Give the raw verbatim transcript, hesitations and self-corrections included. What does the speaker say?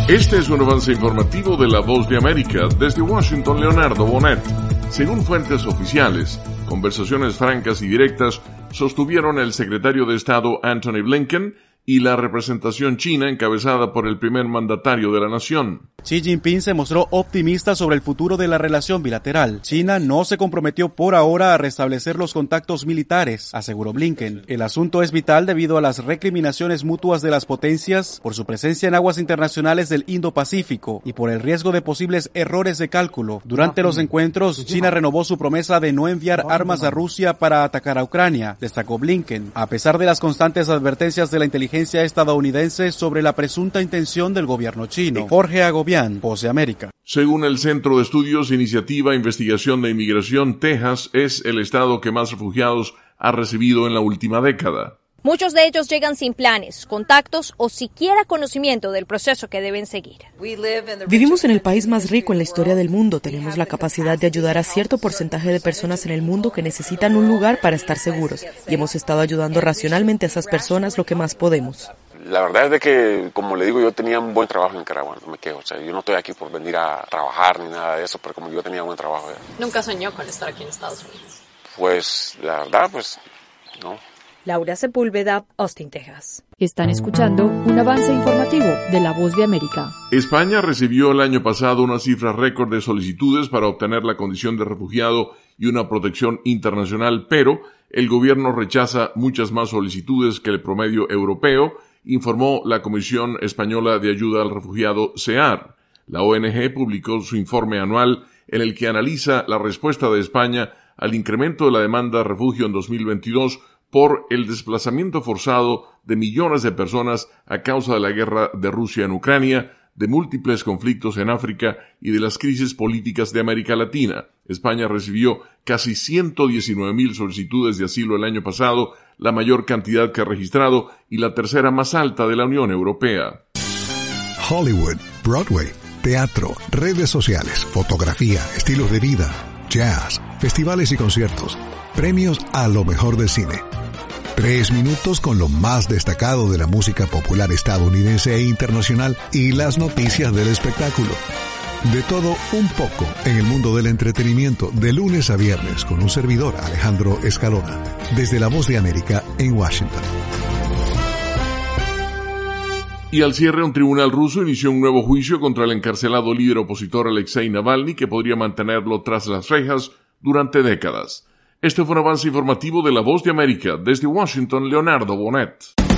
Este es un avance informativo de La Voz de América. Desde Washington, Leonardo Bonet. Según fuentes oficiales, conversaciones francas y directas sostuvieron el secretario de Estado Antony Blinken y la representación china encabezada por el primer mandatario de la nación. Xi Jinping se mostró optimista sobre el futuro de la relación bilateral. China no se comprometió por ahora a restablecer los contactos militares, aseguró Blinken. El asunto es vital debido a las recriminaciones mutuas de las potencias por su presencia en aguas internacionales del Indo-Pacífico y por el riesgo de posibles errores de cálculo. Durante los encuentros, China renovó su promesa de no enviar armas a Rusia para atacar a Ucrania, destacó Blinken, a pesar de las constantes advertencias de la inteligencia estadounidense sobre la presunta intención del gobierno chino. Jorge Agobián, Voz de América. Según el Centro de Estudios, Iniciativa, Investigación de Inmigración, Texas es el estado que más refugiados ha recibido en la última década. Muchos de ellos llegan sin planes, contactos o siquiera conocimiento del proceso que deben seguir. Vivimos en el país más rico en la historia del mundo. Tenemos la capacidad de ayudar a cierto porcentaje de personas en el mundo que necesitan un lugar para estar seguros. Y hemos estado ayudando racionalmente a esas personas lo que más podemos. La verdad es de que, como le digo, yo tenía un buen trabajo en Nicaragua, no me quejo. O sea, yo no estoy aquí por venir a trabajar ni nada de eso, pero como yo tenía un buen trabajo. Ya. ¿Nunca soñó con estar aquí en Estados Unidos? Pues, la verdad, pues, no. Laura Sepúlveda, Austin, Texas. Están escuchando un avance informativo de La Voz de América. España recibió el año pasado una cifra récord de solicitudes para obtener la condición de refugiado y una protección internacional, pero el gobierno rechaza muchas más solicitudes que el promedio europeo, informó la Comisión Española de Ayuda al Refugiado, C E A R. La O N G publicó su informe anual en el que analiza la respuesta de España al incremento de la demanda de refugio en dos mil veintidós por el desplazamiento forzado de millones de personas a causa de la guerra de Rusia en Ucrania, de múltiples conflictos en África y de las crisis políticas de América Latina. España recibió casi ciento diecinueve mil solicitudes de asilo el año pasado, la mayor cantidad que ha registrado y la tercera más alta de la Unión Europea. Hollywood, Broadway, teatro, redes sociales, fotografía, estilos de vida, jazz, festivales y conciertos, premios a lo mejor del cine. Tres minutos con lo más destacado de la música popular estadounidense e internacional y las noticias del espectáculo. De todo un poco en el mundo del entretenimiento, de lunes a viernes, con un servidor, Alejandro Escalona, desde La Voz de América en Washington. Y al cierre, un tribunal ruso inició un nuevo juicio contra el encarcelado líder opositor Alexei Navalny, que podría mantenerlo tras las rejas durante décadas. Este fue un avance informativo de La Voz de América. Desde Washington, Leonardo Bonet.